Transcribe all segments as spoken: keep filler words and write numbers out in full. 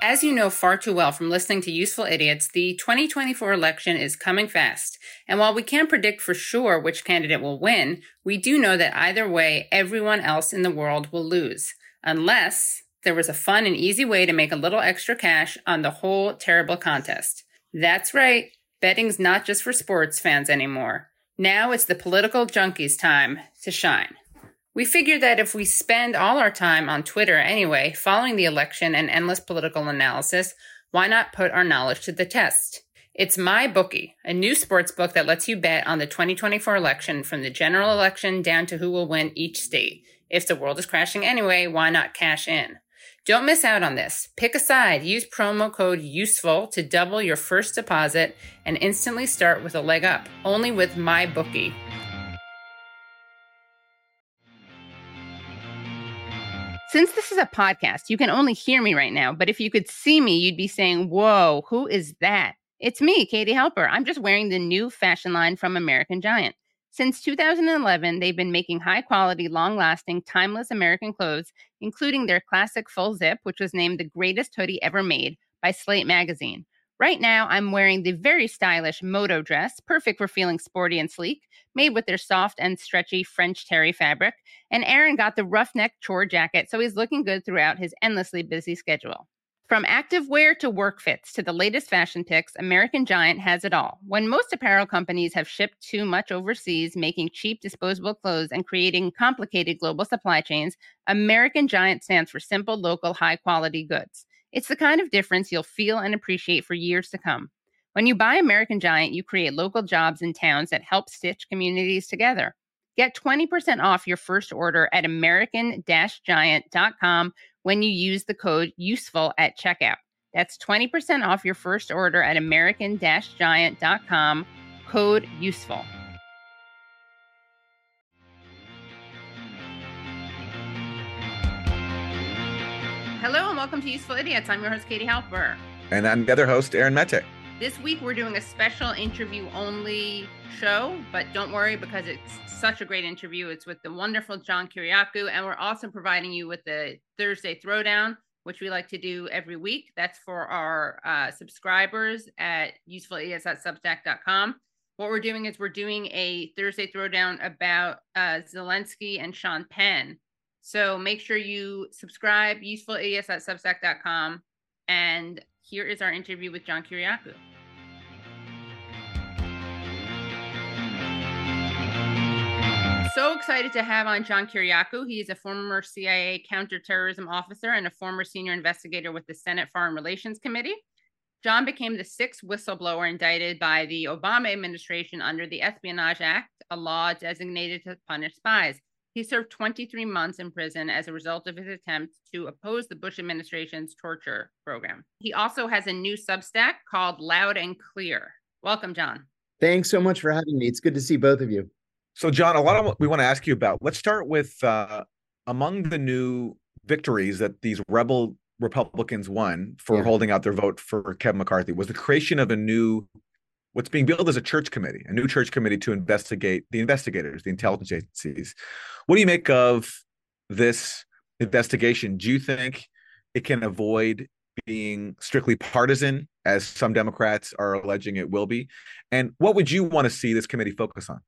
As you know far too well from listening to Useful Idiots, the twenty twenty-four election is coming fast. And while we can't predict for sure which candidate will win, we do know that either way, everyone else in the world will lose. Unless there was a fun and easy way to make a little extra cash on the whole terrible contest. That's right, betting's not just for sports fans anymore. Now it's the political junkies' time to shine. We figured that if we spend all our time on Twitter anyway, following the election and endless political analysis, why not put our knowledge to the test? It's MyBookie, a new sports book that lets you bet on the twenty twenty-four election from the general election down to who will win each state. If the world is crashing anyway, why not cash in? Don't miss out on this. Pick a side. Use promo code USEFUL to double your first deposit and instantly start with a leg up. Only with MyBookie. Since this is a podcast, you can only hear me right now, but if you could see me, you'd be saying, whoa, who is that? It's me, Katie Halper. I'm just wearing the new fashion line from American Giant. Since two thousand eleven, they've been making high-quality, long-lasting, timeless American clothes, including their classic full zip, which was named the greatest hoodie ever made by Slate magazine. Right now, I'm wearing the very stylish Moto dress, perfect for feeling sporty and sleek, made with their soft and stretchy French terry fabric. And Aaron got the roughneck chore jacket, so he's looking good throughout his endlessly busy schedule. From activewear to work fits to the latest fashion picks, American Giant has it all. When most apparel companies have shipped too much overseas, making cheap disposable clothes and creating complicated global supply chains, American Giant stands for simple, local, high-quality goods. It's the kind of difference you'll feel and appreciate for years to come. When you buy American Giant, you create local jobs in towns that help stitch communities together. Get twenty percent off your first order at American Giant dot com when you use the code USEFUL at checkout. That's twenty percent off your first order at American Giant dot com, code USEFUL. Hello and welcome to Useful Idiots. I'm your host, Katie Halper. And I'm the other host, Aaron Mette. This week we're doing a special interview-only show, but don't worry because it's such a great interview. It's with the wonderful John Kiriakou, and we're also providing you with the Thursday Throwdown, which we like to do every week. That's for our uh, subscribers at useful idiots dot substack dot com. What we're doing is we're doing a Thursday Throwdown about uh, Zelensky and Sean Penn. So make sure you subscribe, useful idiots dot substack dot com, and here is our interview with John Kiriakou. So excited to have on John Kiriakou. He is a former C I A counterterrorism officer and a former senior investigator with the Senate Foreign Relations Committee. John became the sixth whistleblower indicted by the Obama administration under the Espionage Act, a law designated to punish spies. He served twenty-three months in prison as a result of his attempt to oppose the Bush administration's torture program. He also has a new Substack called Loud and Clear. Welcome, John. Thanks so much for having me. It's good to see both of you. So, John, a lot of what we want to ask you about. Let's start with uh, among the new victories that these rebel Republicans won for yeah. holding out their vote for Kevin McCarthy was the creation of a new, what's being billed as a church committee, a new church committee to investigate the investigators, the intelligence agencies. What do you make of this investigation? Do you think it can avoid being strictly partisan, as some Democrats are alleging it will be? And what would you want to see this committee focus on?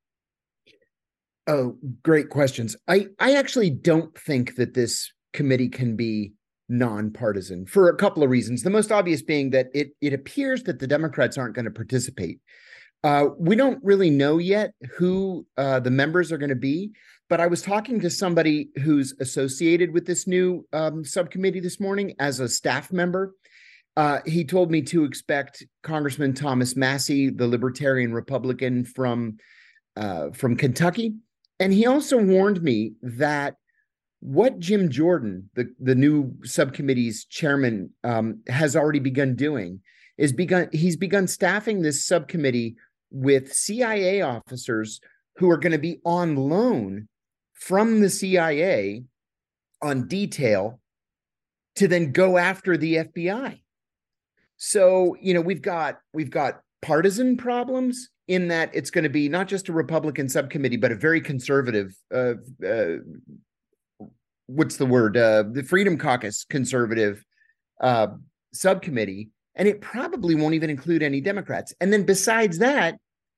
Oh, great questions. I, I actually don't think that this committee can be nonpartisan for a couple of reasons. The most obvious being that it, it appears that the Democrats aren't going to participate. Uh, we don't really know yet who uh, the members are going to be, but I was talking to somebody who's associated with this new um, subcommittee this morning as a staff member. Uh, he told me to expect Congressman Thomas Massie, the Libertarian Republican from uh, from Kentucky. And he also warned me that what Jim Jordan, the, the new subcommittee's chairman, um, has already begun doing is begun. He's begun staffing this subcommittee with C I A officers who are going to be on loan from the C I A on detail to then go after the F B I. So, you know, we've got we've got partisan problems in that it's going to be not just a Republican subcommittee, but a very conservative, uh, uh, what's the word, uh, the Freedom Caucus conservative uh, subcommittee, and it probably won't even include any Democrats. And then besides that,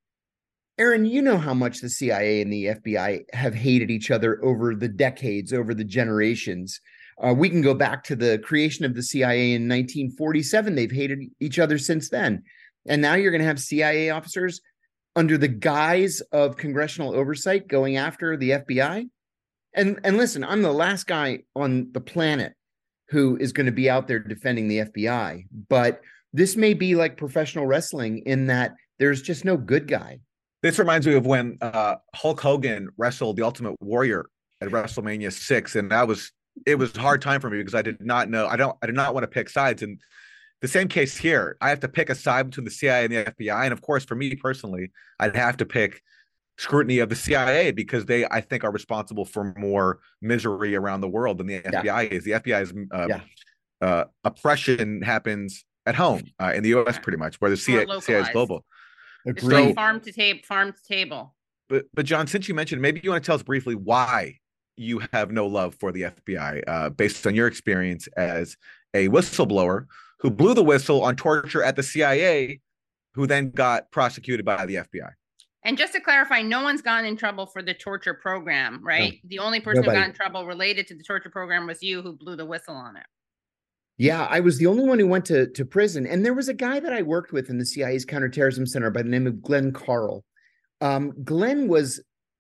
Aaron, you know how much the C I A and the F B I have hated each other over the decades, over the generations. Uh, we can go back to the creation of the C I A in nineteen forty-seven. They've hated each other since then. And now you're going to have C I A officers under the guise of congressional oversight going after the F B I. And, and listen, I'm the last guy on the planet who is going to be out there defending the F B I. But this may be like professional wrestling in that there's just no good guy. This reminds me of when uh, Hulk Hogan wrestled the Ultimate Warrior at WrestleMania six, and that was it was a hard time for me because I did not know I don't I did not want to pick sides. And the same case here, I have to pick a side between the C I A and the F B I. And of course, for me personally, I'd have to pick scrutiny of the C I A because they, I think, are responsible for more misery around the world than the F B I yeah. is. The F B I's uh, yeah. uh, oppression happens at home uh, in the U S pretty much, where the C I A, C I A is global. It's like farm to table, farm to table. But, but John, since you mentioned, maybe you want to tell us briefly why you have no love for the F B I, uh, based on your experience as a whistleblower who blew the whistle on torture at the C I A, who then got prosecuted by the F B I. And just to clarify, no one's gotten in trouble for the torture program, right? No. The only person Nobody. who got in trouble related to the torture program was you, who blew the whistle on it. Yeah, I was the only one who went to, to prison. And there was a guy that I worked with in the C I A's counterterrorism center by the name of Glenn Carl. Um, Glenn was,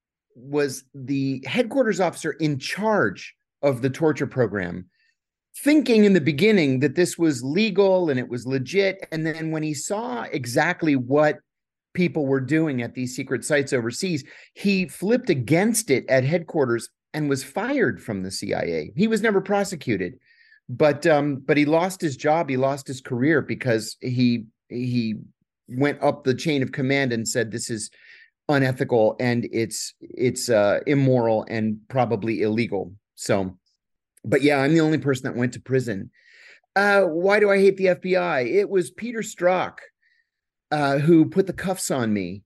was the headquarters officer in charge of the torture program, thinking in the beginning that this was legal and it was legit. And then when he saw exactly what people were doing at these secret sites overseas, he flipped against it at headquarters and was fired from the C I A. He was never prosecuted. But um, but he lost his job. He lost his career because he he went up the chain of command and said this is unethical and it's it's uh, immoral and probably illegal. So, but yeah, I'm the only person that went to prison. Uh, why do I hate the F B I? It was Peter Strzok uh, who put the cuffs on me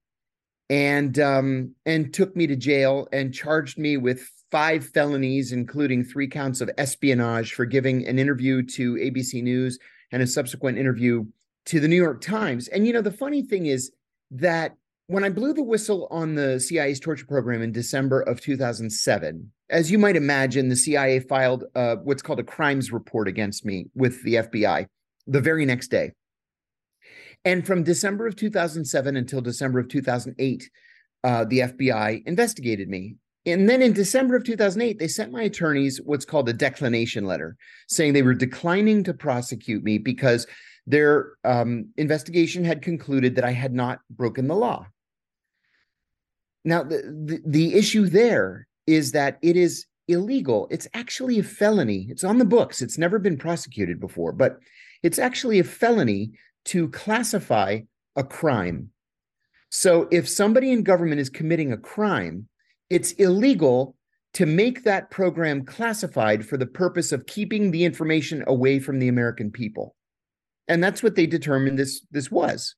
and um, and took me to jail and charged me with five felonies, including three counts of espionage for giving an interview to A B C News and a subsequent interview to the New York Times. And, you know, the funny thing is that when I blew the whistle on the C I A's torture program in December of two thousand seven, as you might imagine, the C I A filed uh, what's called a crimes report against me with the F B I the very next day. And from December of two thousand seven until December of two thousand eight, uh, the F B I investigated me. And then in December of two thousand eight, they sent my attorneys what's called a declination letter, saying they were declining to prosecute me because their um, investigation had concluded that I had not broken the law. Now, the, the, the issue there is that it is illegal. It's actually a felony. It's on the books. It's never been prosecuted before, but it's actually a felony to classify a crime. So if somebody in government is committing a crime, it's illegal to make that program classified for the purpose of keeping the information away from the American people. And that's what they determined this, this was.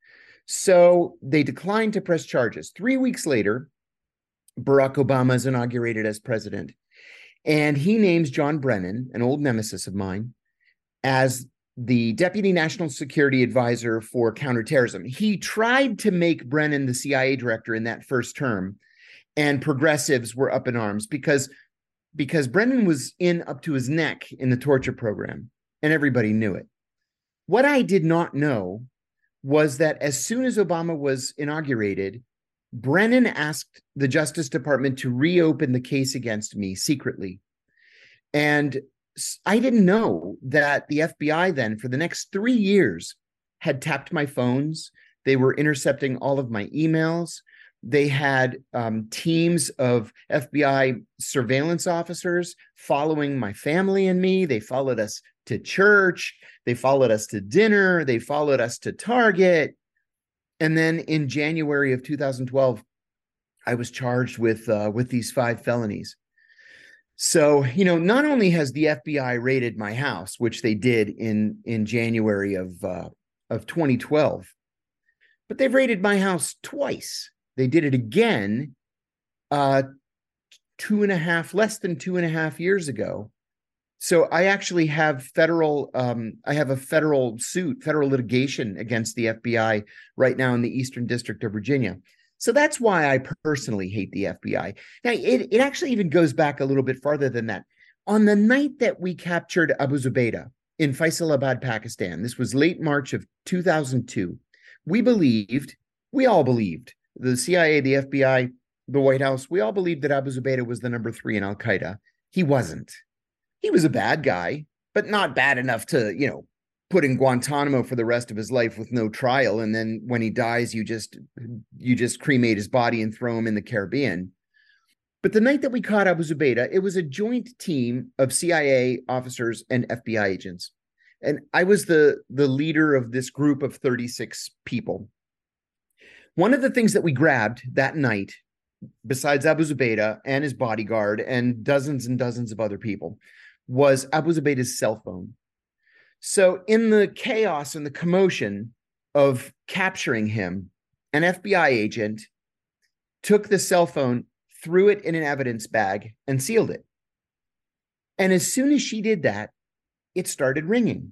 So they declined to press charges. Three weeks later, Barack Obama is inaugurated as president, and he names John Brennan, an old nemesis of mine, as the Deputy National Security Advisor for Counterterrorism. He tried to make Brennan the C I A director in that first term, and progressives were up in arms because, because Brennan was in up to his neck in the torture program, and everybody knew it. What I did not know was that as soon as Obama was inaugurated, Brennan asked the Justice Department to reopen the case against me secretly. And I didn't know that the F B I then, for the next three years, had tapped my phones. They were intercepting all of my emails. They had um, teams of F B I surveillance officers following my family and me. They followed us to church. They followed us to dinner. They followed us to Target. And then in January of two thousand twelve, I was charged with uh, with these five felonies. So, you know, not only has the F B I raided my house, which they did in, in January of, uh, of twenty twelve, but they've raided my house twice. They did it again uh, two and a half, less than two and a half years ago So I actually have federal, um, I have a federal suit, federal litigation against the F B I right now in the Eastern District of Virginia. So that's why I personally hate the F B I. Now, it, it actually even goes back a little bit farther than that. On the night that we captured Abu Zubaydah in Faisalabad, Pakistan, this was late March of two thousand two, we believed, we all believed, the C I A, the F B I, the White House, we all believed that Abu Zubaydah was the number three in Al-Qaeda. He wasn't. He was a bad guy, but not bad enough to, you know, put in Guantanamo for the rest of his life with no trial. And then when he dies, you just you just cremate his body and throw him in the Caribbean. But the night that we caught Abu Zubaydah, it was a joint team of C I A officers and F B I agents. And I was the, the leader of this group of thirty-six people. One of the things that we grabbed that night, besides Abu Zubaydah and his bodyguard and dozens and dozens of other people, was Abu Zubaydah's cell phone. So in the chaos and the commotion of capturing him, an F B I agent took the cell phone, threw it in an evidence bag, and sealed it. And as soon as she did that, it started ringing.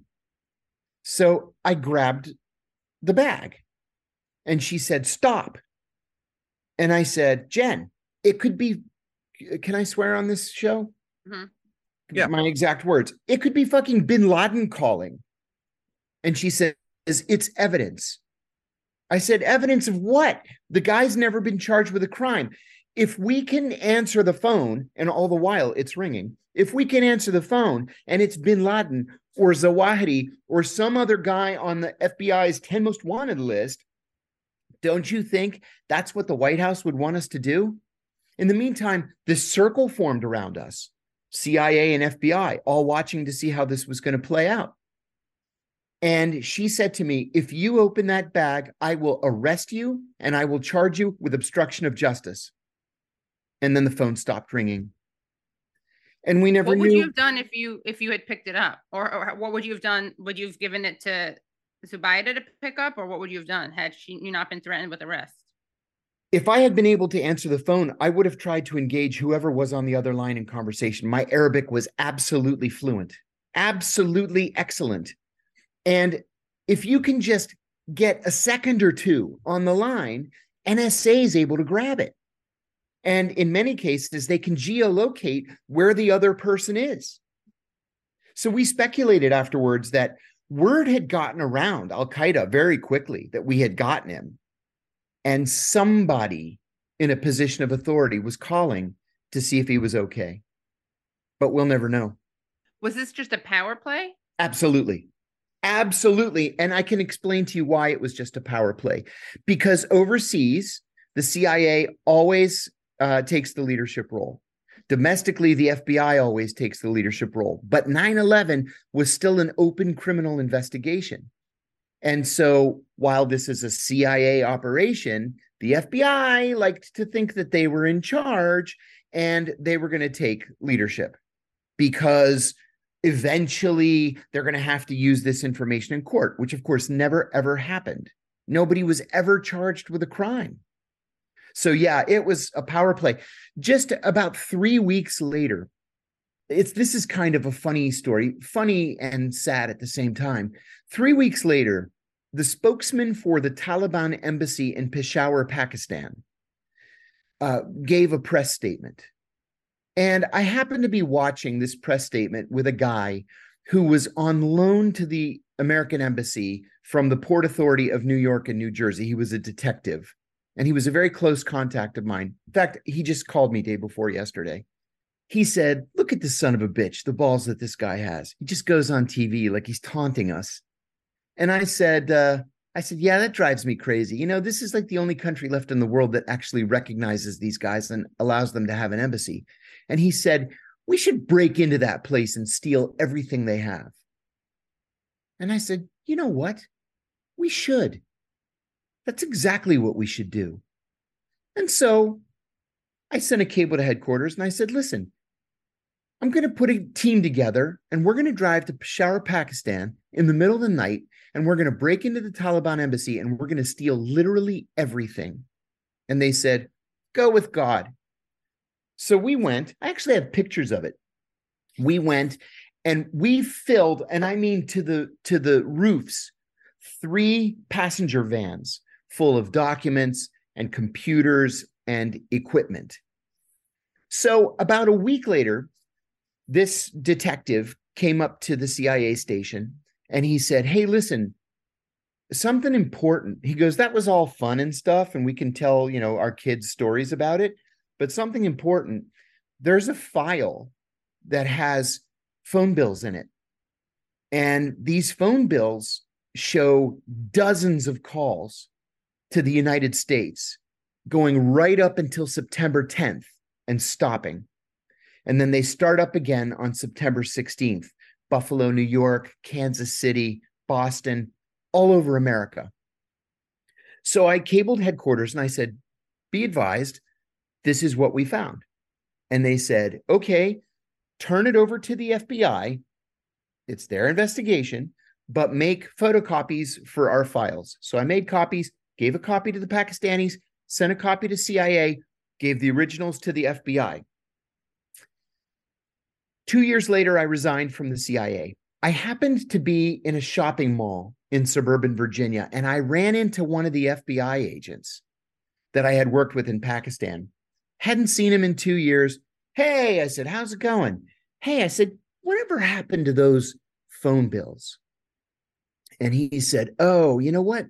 So I grabbed the bag and she said, "Stop." And I said, "Jen, it could be," can I swear on this show? Mm-hmm. Yeah. My exact words. "It could be fucking bin Laden calling." And she says, "It's evidence." I said, "Evidence of what? The guy's never been charged with a crime. If we can answer the phone," and all the while it's ringing, "if we can answer the phone and it's bin Laden or Zawahiri or some other guy on the F B I's ten most wanted list, don't you think that's what the White House would want us to do?" In the meantime, this circle formed around us, C I A and F B I, all watching to see how this was going to play out. And she said to me, "If you open that bag, I will arrest you and I will charge you with obstruction of justice." And then the phone stopped ringing. And we never knew. What would you have done if you if you had picked it up? Or, or what would you have done? Would you have given it to Zubaydah to pick up? Or what would you have done had she you not been threatened with arrest? If I had been able to answer the phone, I would have tried to engage whoever was on the other line in conversation. My Arabic was absolutely fluent, absolutely excellent. And if you can just get a second or two on the line, N S A is able to grab it. And in many cases, they can geolocate where the other person is. So we speculated afterwards that word had gotten around Al-Qaeda very quickly that we had gotten him. And somebody in a position of authority was calling to see if he was okay. But we'll never know. Was this just a power play? Absolutely. Absolutely. And I can explain to you why it was just a power play. Because overseas, the C I A always uh, takes the leadership role. Domestically, the F B I always takes the leadership role. But nine eleven was still an open criminal investigation. And so while this is a C I A operation, the F B I liked to think that they were in charge and they were going to take leadership because eventually they're going to have to use this information in court, which of course never, ever happened. Nobody was ever charged with a crime. So yeah, it was a power play. Just about three weeks later, it's this is kind of a funny story, funny and sad at the same time. Three weeks later, the spokesman for the Taliban embassy in Peshawar, Pakistan, uh, gave a press statement. And I happened to be watching this press statement with a guy who was on loan to the American embassy from the Port Authority of New York and New Jersey. He was a detective, and he was a very close contact of mine. In fact, he just called me day before yesterday. He said, "Look at this son of a bitch, the balls that this guy has. He just goes on T V like he's taunting us." And I said, uh, I said, "Yeah, that drives me crazy. You know, this is like the only country left in the world that actually recognizes these guys and allows them to have an embassy." And he said, "We should break into that place and steal everything they have." And I said, "You know what? We should. That's exactly what we should do." And so I sent a cable to headquarters and I said, "Listen, I'm going to put a team together and we're going to drive to Peshawar, Pakistan in the middle of the night, and we're going to break into the Taliban embassy and we're going to steal literally everything." And they said, "Go with God." So we went. I actually have pictures of it. We went And we filled, and I mean to the to the roofs, three passenger vans full of documents and computers and equipment. So about a week later, this detective came up to the C I A station and he said, hey, listen, something important. He goes, that was all fun and stuff, and we can tell, you know, our kids stories about it, but something important, there's a file that has phone bills in it. And these phone bills show dozens of calls to the United States going right up until September tenth and stopping. And then they start up again on September sixteenth, Buffalo, New York, Kansas City, Boston, all over America. So I cabled headquarters and I said, be advised, this is what we found. And they said, okay, turn it over to the F B I. It's their investigation, but make photocopies for our files. So I made copies, gave a copy to the Pakistanis, sent a copy to C I A, gave the originals to the F B I. Two years later, I resigned from the C I A. I happened to be in a shopping mall in suburban Virginia, and I ran into one of the F B I agents that I had worked with in Pakistan. Hadn't seen him in two years. Hey, I said, how's it going? Hey, I said, whatever happened to those phone bills? And he said, oh, you know what?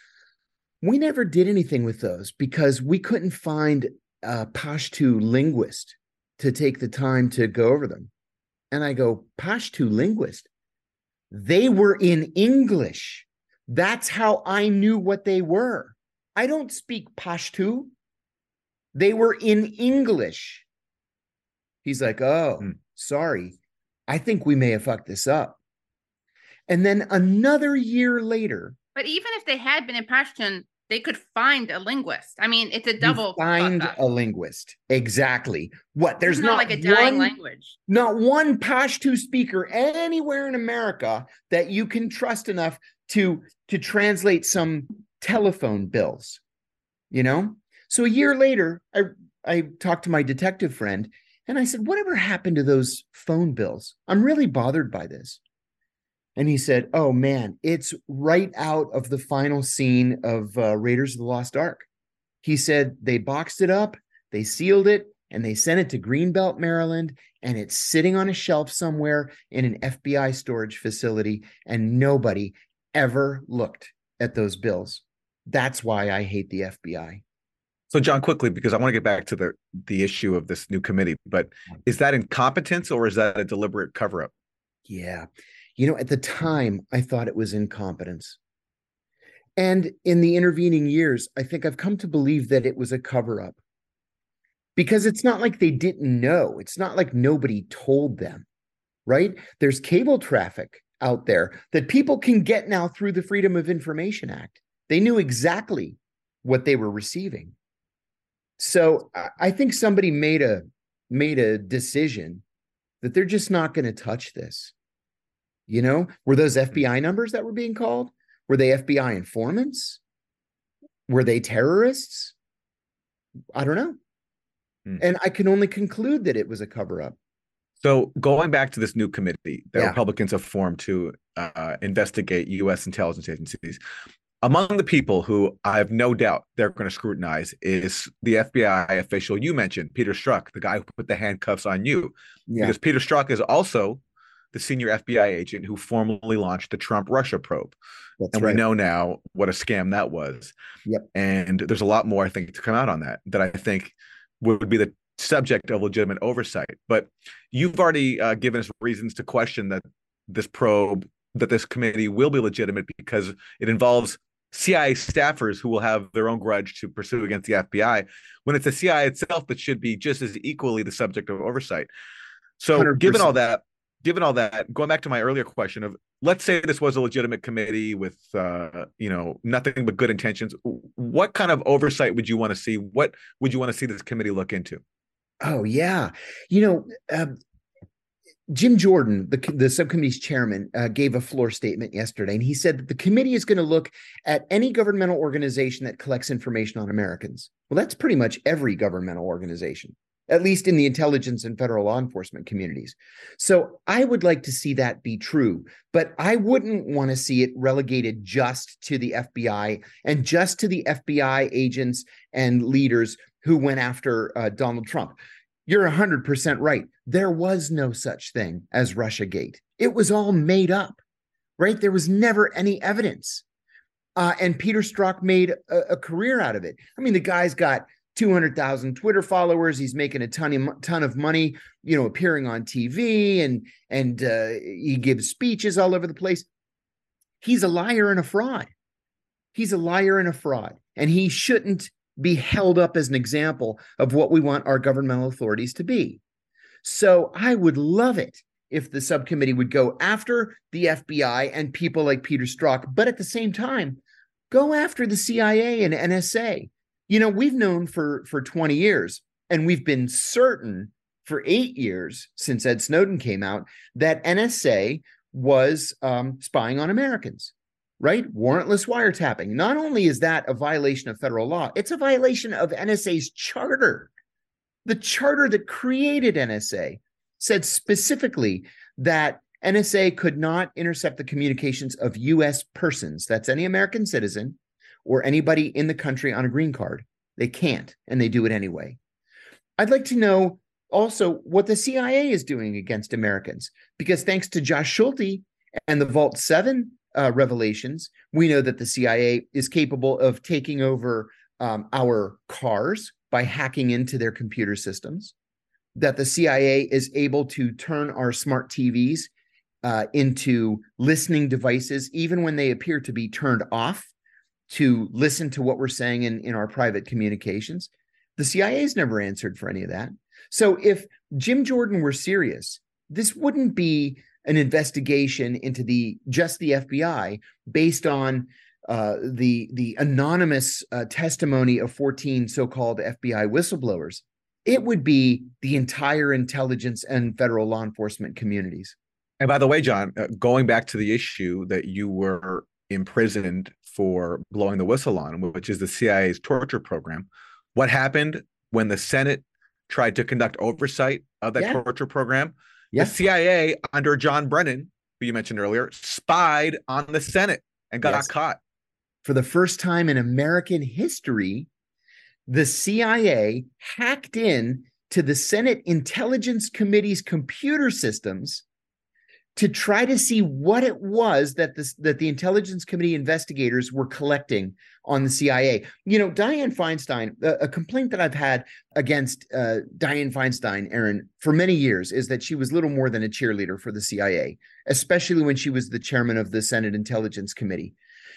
We never did anything with those because we couldn't find a Pashto linguist to take the time to go over them. And I go, Pashto linguist? They were in English. That's how I knew what they were. I don't speak Pashto. They were in English. He's like, oh, hmm. sorry. I think we may have fucked this up. And then another year later. But even if they had been in Pashtun, they could find a linguist. I mean, it's a double. Find a linguist. Exactly. What? There's not, not like a dying one, language. Not one Pashto speaker anywhere in America that you can trust enough to, to translate some telephone bills. You know? So a year later, I, I talked to my detective friend and I said, whatever happened to those phone bills? I'm really bothered by this. And he said, oh, man, it's right out of the final scene of uh, Raiders of the Lost Ark. He said they boxed it up, they sealed it, and they sent it to Greenbelt, Maryland, and it's sitting on a shelf somewhere in an F B I storage facility, and nobody ever looked at those bills. That's why I hate the F B I. So, John, quickly, because I want to get back to the, the issue of this new committee, but is that incompetence or is that a deliberate cover-up? Yeah. You know, at the time, I thought it was incompetence. And in the intervening years, I think I've come to believe that it was a cover-up. Because it's not like they didn't know. It's not like nobody told them, right? There's cable traffic out there that people can get now through the Freedom of Information Act. They knew exactly what they were receiving. So I think somebody made a made a decision that they're just not going to touch this. You know, were those F B I numbers that were being called? Were they F B I informants? Were they terrorists? I don't know. Hmm. And I can only conclude that it was a cover-up. So going back to this new committee that yeah. Republicans have formed to uh, investigate U S intelligence agencies, among the people who I have no doubt they're going to scrutinize is the F B I official you mentioned, Peter Strzok, the guy who put the handcuffs on you. Yeah. Because Peter Strzok is also the senior F B I agent who formally launched the Trump Russia probe. That's and right. we know now what a scam that was. Yep. And there's a lot more, I think, to come out on that, that I think would be the subject of legitimate oversight. But you've already uh, given us reasons to question that this probe, that this committee will be legitimate because it involves C I A staffers who will have their own grudge to pursue against the F B I, when it's the C I A itself that should be just as equally the subject of oversight. So one hundred percent. given all that, given all that, going back to my earlier question of, let's say this was a legitimate committee with, uh, you know, nothing but good intentions. What kind of oversight would you want to see? What would you want to see this committee look into? Oh, yeah. You know, uh, Jim Jordan, the, the subcommittee's chairman, uh, gave a floor statement yesterday, and he said that the committee is going to look at any governmental organization that collects information on Americans. Well, that's pretty much every governmental organization. at least in the intelligence and federal law enforcement communities. So I would like to see that be true, but I wouldn't want to see it relegated just to the F B I and just to the F B I agents and leaders who went after uh, Donald Trump. You're one hundred percent right. There was no such thing as Russiagate. It was all made up, right? There was never any evidence. Uh, and Peter Strzok made a, a career out of it. I mean, the guy's got two hundred thousand Twitter followers. He's making a ton of, ton of money, you know, appearing on T V, and, and uh, he gives speeches all over the place. He's a liar and a fraud. He's a liar and a fraud. And he shouldn't be held up as an example of what we want our governmental authorities to be. So I would love it if the subcommittee would go after the F B I and people like Peter Strzok, but at the same time, go after the C I A and N S A. You know, we've known for, for twenty years, and we've been certain for eight years since Ed Snowden came out, that N S A was um, spying on Americans, right? Warrantless wiretapping. Not only is that a violation of federal law, it's a violation of N S A's charter. The charter that created N S A said specifically that N S A could not intercept the communications of U S persons, that's any American citizen, or anybody in the country on a green card. They can't, and they do it anyway. I'd like to know also what the C I A is doing against Americans, because thanks to Josh Schulte and the Vault seven uh, revelations, we know that the C I A is capable of taking over um, our cars by hacking into their computer systems, that the C I A is able to turn our smart T Vs uh, into listening devices, even when they appear to be turned off, to listen to what we're saying in, in our private communications. The C I A's never answered for any of that. So if Jim Jordan were serious, this wouldn't be an investigation into the just the F B I based on uh, the, the anonymous uh, testimony of fourteen so-called F B I whistleblowers. It would be the entire intelligence and federal law enforcement communities. And by the way, John, uh, going back to the issue that you were imprisoned for blowing the whistle on, which is the C I A's torture program. What happened when the Senate tried to conduct oversight of that yeah. torture program? Yeah. The C I A under John Brennan, who you mentioned earlier, spied on the Senate and got yes. caught. For the first time in American history, the C I A hacked in to the Senate Intelligence Committee's computer systems to try to see what it was that the, that the Intelligence Committee investigators were collecting on the C I A. You know, Dianne Feinstein, a, a complaint that I've had against uh, Dianne Feinstein, Aaron, for many years is that she was little more than a cheerleader for the C I A, especially when she was the chairman of the Senate Intelligence Committee.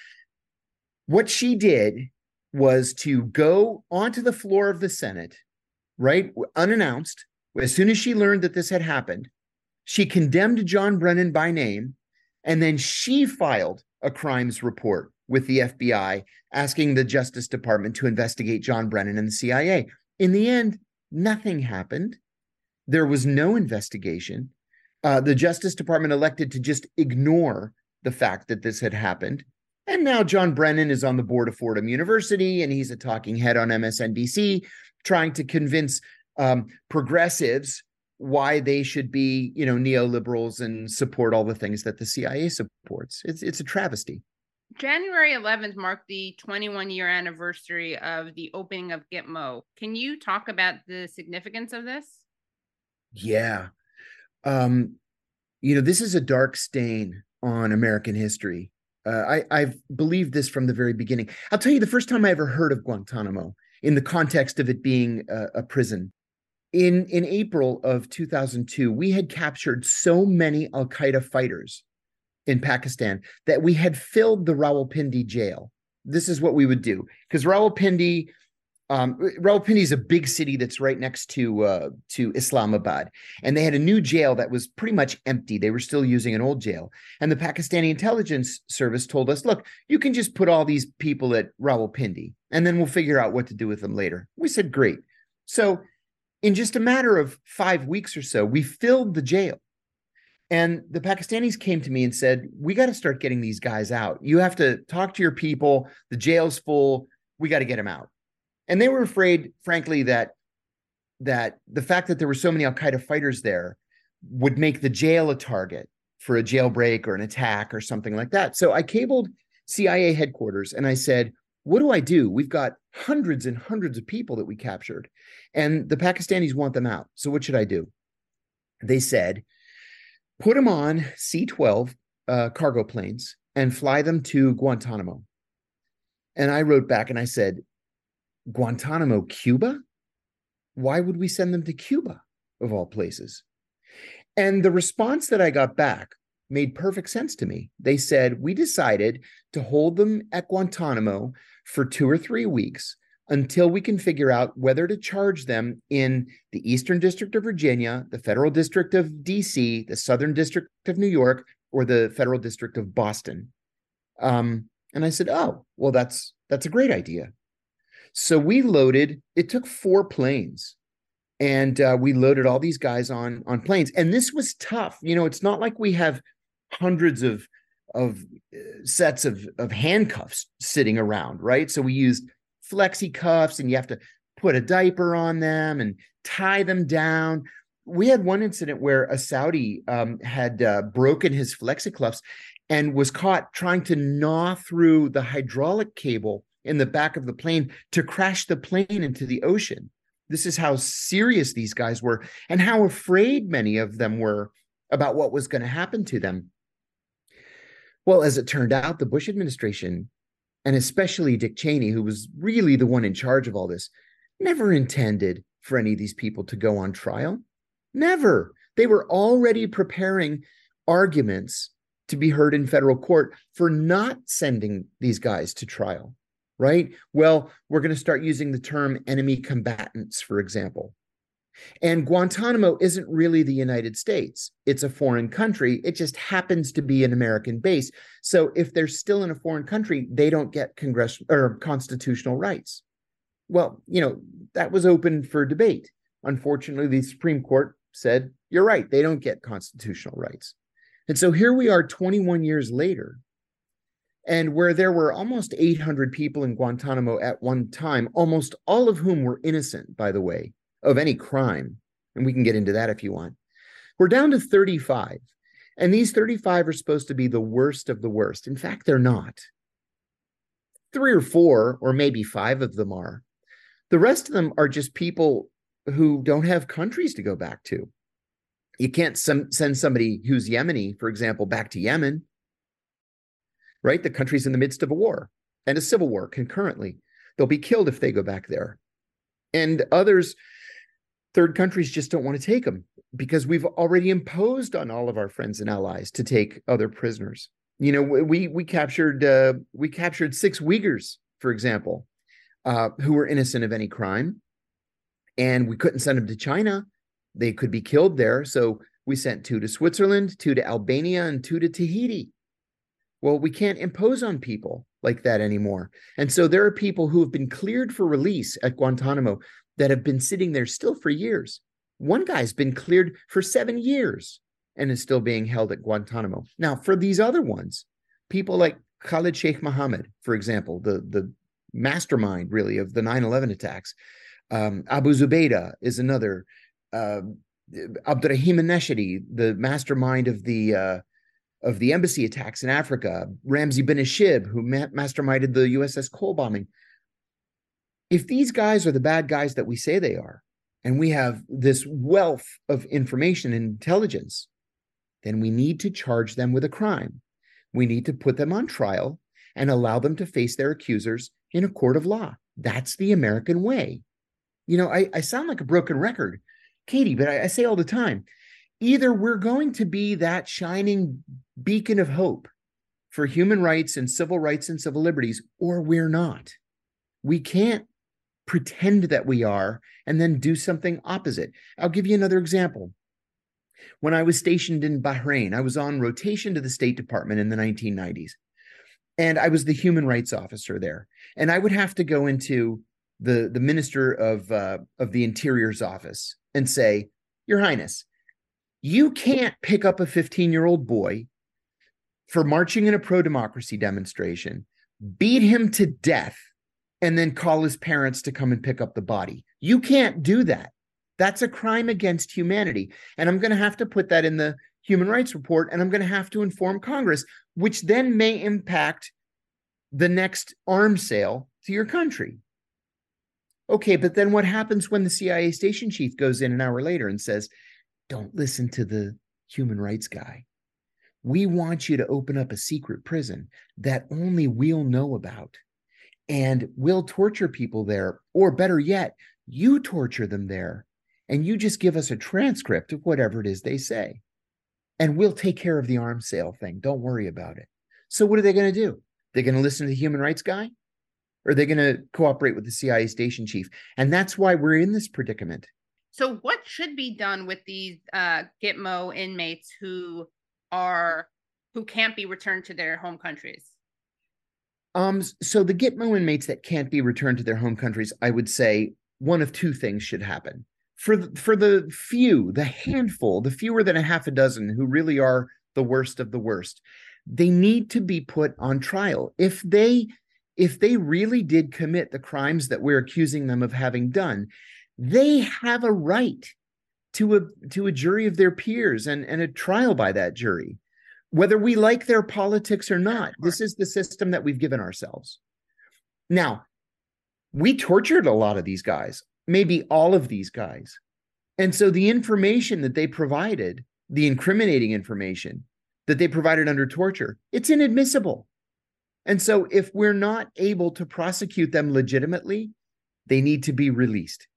What she did was to go onto the floor of the Senate, right, unannounced, as soon as she learned that this had happened. She condemned John Brennan by name, and then she filed a crimes report with the F B I asking the Justice Department to investigate John Brennan and the C I A. In the end, nothing happened. There was no investigation. Uh, the Justice Department elected to just ignore the fact that this had happened. And now John Brennan is on the board of Fordham University, and he's a talking head on M S N B C, trying to convince um, progressives why they should be, you know, neoliberals and support all the things that the C I A supports. It's it's a travesty. January eleventh marked the twenty-one year anniversary of the opening of Gitmo. Can you talk about the significance of this? Yeah. Um, you know, this is a dark stain on American history. Uh, I, I've believed this from the very beginning. I'll tell you the first time I ever heard of Guantanamo in the context of it being a, a prison. In, in April of two thousand two, we had captured so many al-Qaeda fighters in Pakistan that we had filled the Rawalpindi jail. This is what we would do, because Rawalpindi, um, Rawalpindi is a big city that's right next to uh, to Islamabad, and they had a new jail that was pretty much empty. They were still using an old jail, and the Pakistani intelligence service told us, "Look, you can just put all these people at Rawalpindi, and then we'll figure out what to do with them later." We said, "Great." So in just a matter of five weeks or so, we filled the jail. And the Pakistanis came to me and said, we got to start getting these guys out. You have to talk to your people. The jail's full. We got to get them out. And they were afraid, frankly, that that the fact that there were so many Al-Qaeda fighters there would make the jail a target for a jailbreak or an attack or something like that. So I cabled C I A headquarters and I said, what do I do? We've got hundreds and hundreds of people that we captured, and the Pakistanis want them out. So what should I do? They said, put them on C twelve uh, cargo planes and fly them to Guantanamo. And I wrote back and I said, Guantanamo, Cuba? Why would we send them to Cuba, of all places? And the response that I got back made perfect sense to me. They said, we decided to hold them at Guantanamo for two or three weeks until we can figure out whether to charge them in the Eastern District of Virginia, the Federal District of D C, the Southern District of New York, or the Federal District of Boston. Um, and I said, oh, well, that's that's a great idea. So we loaded, it took four planes. And uh, we loaded all these guys on, on planes. And this was tough. You know, it's not like we have hundreds of, of sets of, of handcuffs sitting around, right? So we used flexi cuffs, and you have to put a diaper on them and tie them down. We had one incident where a Saudi um, had uh, broken his flexi cuffs and was caught trying to gnaw through the hydraulic cable in the back of the plane to crash the plane into the ocean. This is how serious these guys were and how afraid many of them were about what was going to happen to them. Well, as it turned out, the Bush administration, and especially Dick Cheney, who was really the one in charge of all this, never intended for any of these people to go on trial. Never. They were already preparing arguments to be heard in federal court for not sending these guys to trial. Right? Well, we're going to start using the term enemy combatants, for example. And Guantanamo isn't really the United States. It's a foreign country. It just happens to be an American base. So if they're still in a foreign country, they don't get congressional or constitutional rights. Well, you know, that was open for debate. Unfortunately, the Supreme Court said, you're right, they don't get constitutional rights. And so here we are twenty-one years later. And where there were almost eight hundred people in Guantanamo at one time, almost all of whom were innocent, by the way, of any crime. And we can get into that if you want. We're down to thirty-five. And these thirty-five are supposed to be the worst of the worst. In fact, they're not. Three or four, or maybe five of them are. The rest of them are just people who don't have countries to go back to. You can't some, send somebody who's Yemeni, for example, back to Yemen. Right? The country's in the midst of a war and a civil war concurrently. They'll be killed if they go back there. And others, third countries just don't want to take them because we've already imposed on all of our friends and allies to take other prisoners. You know, we we captured uh, we captured six Uyghurs, for example, uh, who were innocent of any crime, and we couldn't send them to China. They could be killed there. So we sent two to Switzerland, two to Albania, and two to Tahiti. Well, we can't impose on people like that anymore. And so there are people who have been cleared for release at Guantanamo that have been sitting there still for years. One guy's been cleared for seven years and is still being held at Guantanamo. Now, for these other ones, people like Khalid Sheikh Mohammed, for example, the, the mastermind, really, of the nine eleven attacks. Um, Abu Zubaydah is another. Uh, Abdurrahim al-Nashidi, the mastermind of the... Uh, of the embassy attacks in Africa, Ramzi bin Ashib, who ma- masterminded the U S S Cole bombing. If these guys are the bad guys that we say they are, and we have this wealth of information and intelligence, then we need to charge them with a crime. We need to put them on trial and allow them to face their accusers in a court of law. That's the American way. You know, I, I sound like a broken record, Katie, but I, I say all the time, either we're going to be that shining beacon of hope for human rights and civil rights and civil liberties, or we're not. We can't pretend that we are and then do something opposite. I'll give you another example. When I was stationed in Bahrain, I was on rotation to the State Department in the nineteen nineties. And I was the human rights officer there. And I would have to go into the, the Minister of, uh, of the Interior's office and say, Your Highness, you can't pick up a fifteen-year-old boy for marching in a pro-democracy demonstration, beat him to death, and then call his parents to come and pick up the body. You can't do that. That's a crime against humanity. And I'm going to have to put that in the Human Rights Report, and I'm going to have to inform Congress, which then may impact the next arms sale to your country. Okay, but then what happens when the C I A station chief goes in an hour later and says, don't listen to the human rights guy. We want you to open up a secret prison that only we'll know about. And we'll torture people there. Or better yet, you torture them there. And you just give us a transcript of whatever it is they say. And we'll take care of the arms sale thing. Don't worry about it. So what are they going to do? They're going to listen to the human rights guy? Or are they going to cooperate with the C I A station chief? And that's why we're in this predicament. So what should be done with these uh, Gitmo inmates who are who can't be returned to their home countries? Um, so the Gitmo inmates that can't be returned to their home countries, I would say one of two things should happen. For the, for the few, the handful, the fewer than a half a dozen who really are the worst of the worst, they need to be put on trial. If they, if they really did commit the crimes that we're accusing them of having done, they have a right to a, to a jury of their peers and, and a trial by that jury. Whether we like their politics or not, this is the system that we've given ourselves. Now, we tortured a lot of these guys, maybe all of these guys. And so the information that they provided, the incriminating information that they provided under torture, it's inadmissible. And so if we're not able to prosecute them legitimately, they need to be released.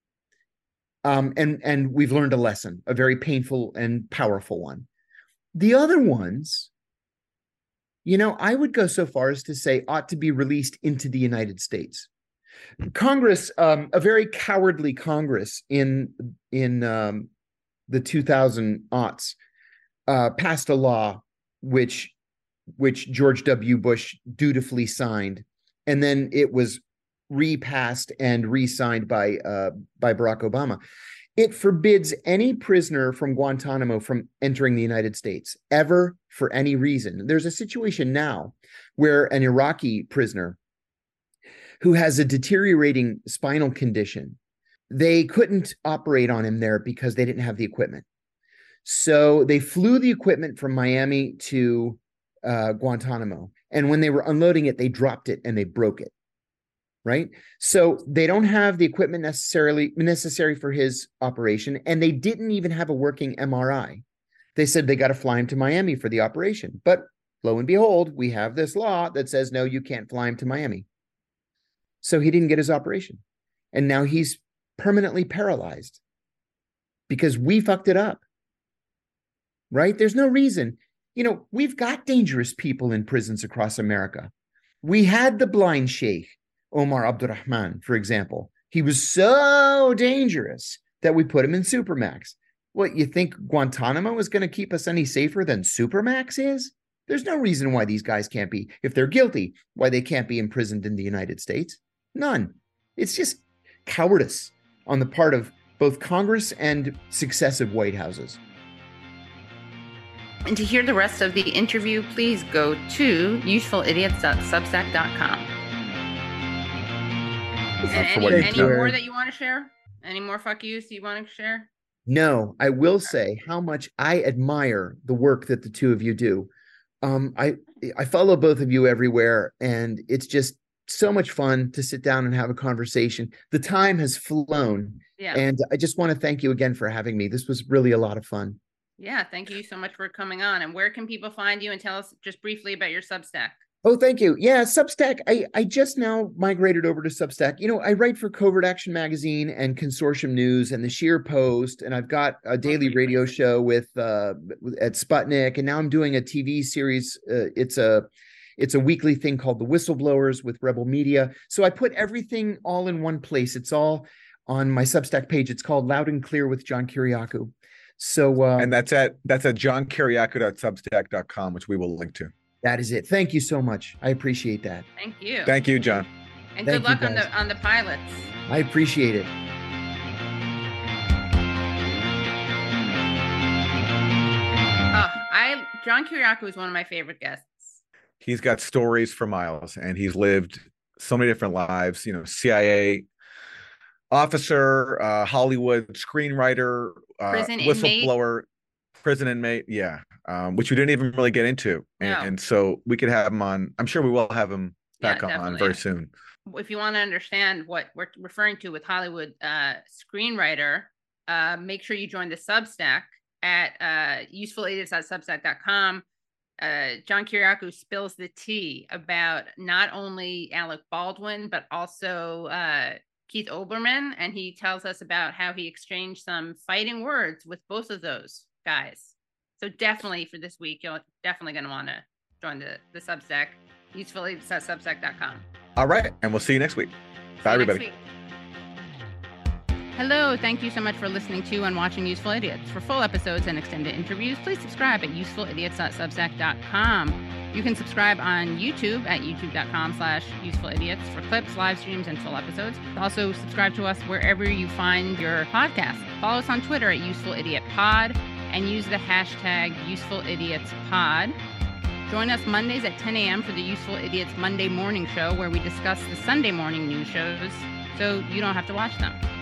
Um, and, and we've learned a lesson, a very painful and powerful one. The other ones, you know, I would go so far as to say ought to be released into the United States. Congress, um, a very cowardly Congress in in um, the two thousand aughts, uh, passed a law which which George W. Bush dutifully signed, and then it was repassed and re-signed by uh, by Barack Obama. It forbids any prisoner from Guantanamo from entering the United States ever for any reason. There's a situation now where an Iraqi prisoner who has a deteriorating spinal condition, they couldn't operate on him there because they didn't have the equipment. So they flew the equipment from Miami to uh, Guantanamo. And when they were unloading it, they dropped it and they broke it. Right? So they don't have the equipment necessarily necessary for his operation, and they didn't even have a working M R I. They said they got to fly him to Miami for the operation. But lo and behold, we have this law that says, no, you can't fly him to Miami. So he didn't get his operation. And now he's permanently paralyzed because we fucked it up. Right? There's no reason. You know, we've got dangerous people in prisons across America. We had the blind sheikh, Omar Abdurrahman, for example. He was so dangerous that we put him in Supermax. What, you think Guantanamo is going to keep us any safer than Supermax is? There's no reason why these guys can't be, if they're guilty, why they can't be imprisoned in the United States. None. It's just cowardice on the part of both Congress and successive White Houses. And to hear the rest of the interview, please go to useful idiots dot substack dot com. And any, any more that you want to share? Any more fuck yous you want to share? No, I will say how much I admire the work that the two of you do. Um, I I follow both of you everywhere, and it's just so much fun to sit down and have a conversation. The time has flown, yeah. And I just want to thank you again for having me. This was really a lot of fun. Yeah, thank you so much for coming on. And where can people find you? And tell us just briefly about your Substack. Oh, thank you. Yeah, Substack. I, I just now migrated over to Substack. You know, I write for Covert Action Magazine and Consortium News and the Sheer Post, and I've got a daily radio show with uh, at Sputnik, and now I'm doing a T V series. Uh, it's a it's a weekly thing called The Whistleblowers with Rebel Media. So I put everything all in one place. It's all on my Substack page. It's called Loud and Clear with John Kiriakou. So uh, and that's at that's at john kiriakou dot substack dot com, which we will link to. That is it. Thank you so much. I appreciate that. Thank you. Thank you, John. And Thank good luck you, on the on the pilots. I appreciate it. Oh, I John Kiriakou is one of my favorite guests. He's got stories for miles, and he's lived so many different lives. You know, C I A officer, uh, Hollywood screenwriter, uh, Prison inmate. whistleblower, prison inmate. Yeah, um, which we didn't even really get into, and, No. and so we could have him on. I'm sure we will have him back Yeah, on definitely. very soon. If you want to understand what we're referring to with Hollywood uh, screenwriter, uh, make sure you join the Substack at uh, useful idiots dot substack dot com. Uh, John Kiriakou spills the tea about not only Alec Baldwin, but also uh, Keith Olbermann. And he tells us about how he exchanged some fighting words with both of those guys. So definitely for this week, you're definitely going to want to join the, the Substack, useful idiots dot substack dot com. All right. And we'll see you next week. See Bye, you everybody. next week. Hello, thank you so much for listening to and watching Useful Idiots. For full episodes and extended interviews, please subscribe at useful idiots dot substack dot com. You can subscribe on YouTube at youtube dot com slash useful idiots for clips, live streams, and full episodes. Also, subscribe to us wherever you find your podcast. Follow us on Twitter at useful idiot pod and use the hashtag useful idiots pod. Join us Mondays at ten a.m. for the Useful Idiots Monday Morning Show, where we discuss the Sunday morning news shows so you don't have to watch them.